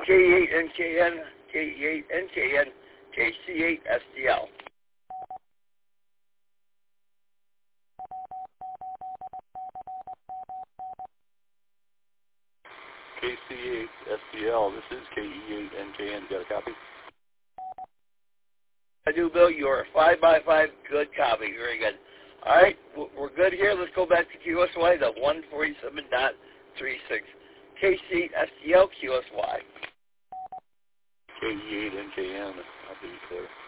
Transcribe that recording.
K8NKN, K8NKN, KC8SDL. KC8SDL, this is KE8NKN. Got a copy? I do, Bill. You are a 5x5. Good copy. Very good. All right, we're good here. Let's go back to QSY, the 147.36. KC8SDL QSY. KE8NKN, I'll be clear.